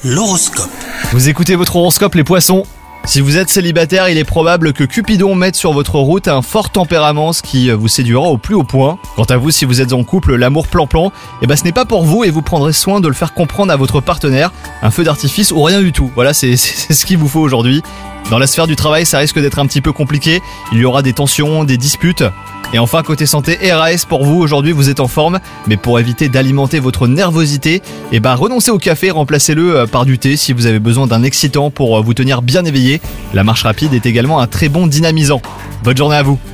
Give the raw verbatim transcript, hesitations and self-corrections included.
L'horoscope. Vous écoutez votre horoscope les poissons. Si vous êtes célibataire, il est probable que Cupidon mette sur votre route un fort tempérament, ce qui vous séduira au plus haut point. Quant à vous, si vous êtes en couple, l'amour plan-plan, eh ben ce n'est pas pour vous et vous prendrez soin de le faire comprendre à votre partenaire. Un feu d'artifice ou rien du tout. Voilà, c'est, c'est ce qu'il vous faut aujourd'hui. Dans la sphère du travail, ça risque d'être un petit peu compliqué. Il y aura des tensions, des disputes. Et enfin, côté santé, R A S pour vous, aujourd'hui vous êtes en forme, mais pour éviter d'alimenter votre nervosité, eh ben renoncez au café, remplacez-le par du thé si vous avez besoin d'un excitant pour vous tenir bien éveillé. La marche rapide est également un très bon dynamisant. Bonne journée à vous.